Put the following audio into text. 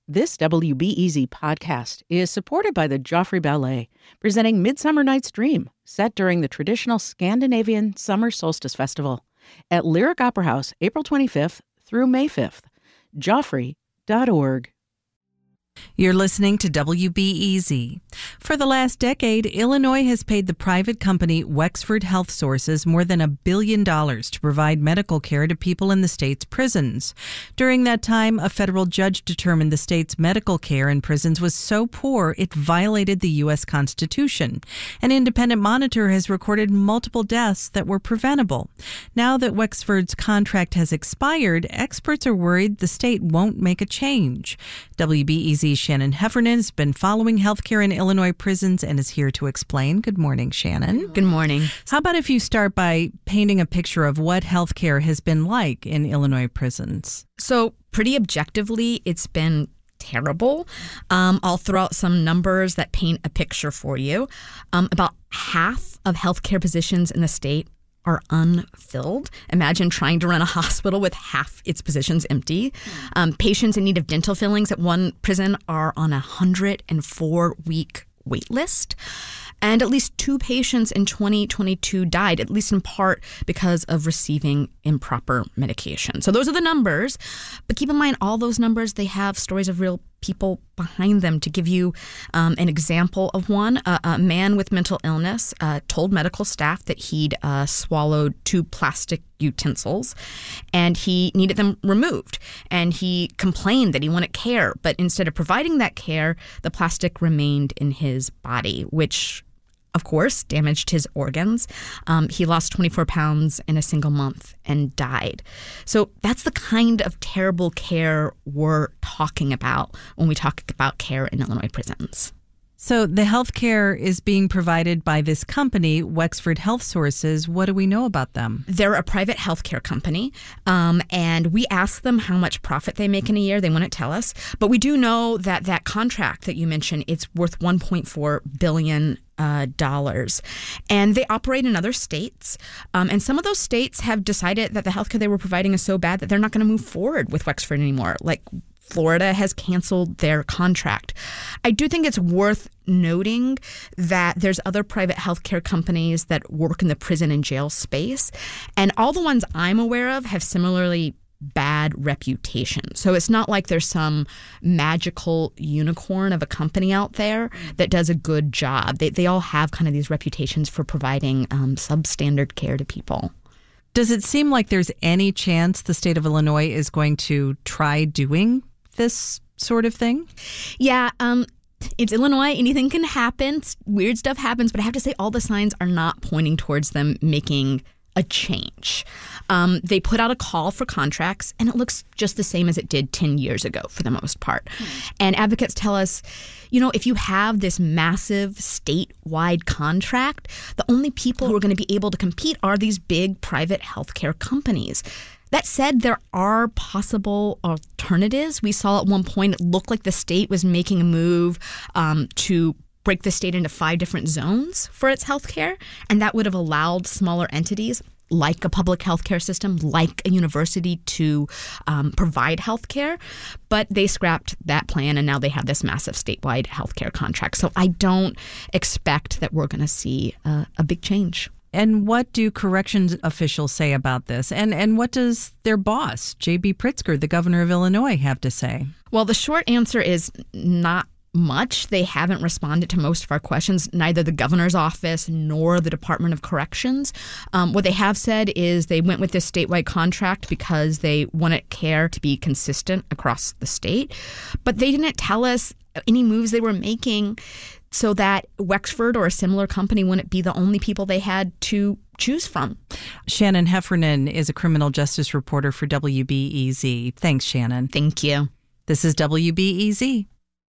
This WBEZ podcast is supported by the Joffrey Ballet, presenting Midsummer Night's Dream, set during the traditional Scandinavian Summer Solstice Festival at Lyric Opera House, April 25th through May 5th. Joffrey.org. You're listening to WBEZ. For the last decade, Illinois has paid the private company Wexford Health Sources more than $1 billion to provide medical care to people in the state's prisons. During that time, a federal judge determined the state's medical care in prisons was so poor it violated the U.S. Constitution. An independent monitor has recorded multiple deaths that were preventable. Now that Wexford's contract has expired, experts are worried the state won't make a change. WBEZ Shannon Heffernan has been following healthcare in Illinois prisons and is here to explain. Good morning, Shannon. Good morning. How about if you start by painting a picture of what healthcare has been like in Illinois prisons? So pretty objectively, it's been terrible. I'll throw out some numbers that paint a picture for you. About half of healthcare positions in the state are unfilled. Imagine trying to run a hospital with half its positions empty. Patients in need of dental fillings at one prison are on a 104-week wait list. And at least 2 patients in 2022 died, at least in part because of receiving improper medication. So those are the numbers. But keep in mind, all those numbers, they have stories of real people behind them. To give you an example of one, a man with mental illness told medical staff that he'd swallowed 2 plastic utensils and he needed them removed. And he complained that he wanted care, but instead of providing that care, the plastic remained in his body, which of course, damaged his organs. He lost 24 pounds in a single month and died. So that's the kind of terrible care we're talking about when we talk about care in Illinois prisons. So the health care is being provided by this company, Wexford Health Sources. What do we know about them? They're a private healthcare company, and we asked them how much profit they make in a year. They wouldn't tell us. But we do know that that contract that you mentioned, it's worth $1.4 billion. And they operate in other states. And some of those states have decided that the healthcare they were providing is so bad that they're not going to move forward with Wexford anymore. Like Florida has canceled their contract. I do think it's worth noting that there's other private healthcare companies that work in the prison and jail space. And all the ones I'm aware of have similarly bad reputation. So it's not like there's some magical unicorn of a company out there that does a good job. They all have kind of these reputations for providing substandard care to people. Does it seem like there's any chance the state of Illinois is going to try doing this sort of thing? Yeah, it's Illinois. Anything can happen. Weird stuff happens. But I have to say all the signs are not pointing towards them making a change. They put out a call for contracts, and it looks just the same as it did 10 years ago for the most part. And advocates tell us, if you have this massive statewide contract, the only people who are going to be able to compete are these big private healthcare companies. That said, there are possible alternatives. We saw at one point it looked like the state was making a move to break the state into 5 different zones for its healthcare, and that would have allowed smaller entities like a public healthcare system, like a university, to provide healthcare. But they scrapped that plan, and now they have this massive statewide healthcare contract. So I don't expect that we're going to see a big change. And what do corrections officials say about this? And what does their boss, J.B. Pritzker, the governor of Illinois, have to say? Well, the short answer is not much. They haven't responded to most of our questions, neither the governor's office nor the Department of Corrections. What they have said is they went with this statewide contract because they wanted care to be consistent across the state. But they didn't tell us any moves they were making so that Wexford or a similar company wouldn't be the only people they had to choose from. Shannon Heffernan is a criminal justice reporter for WBEZ. Thanks, Shannon. Thank you. This is WBEZ.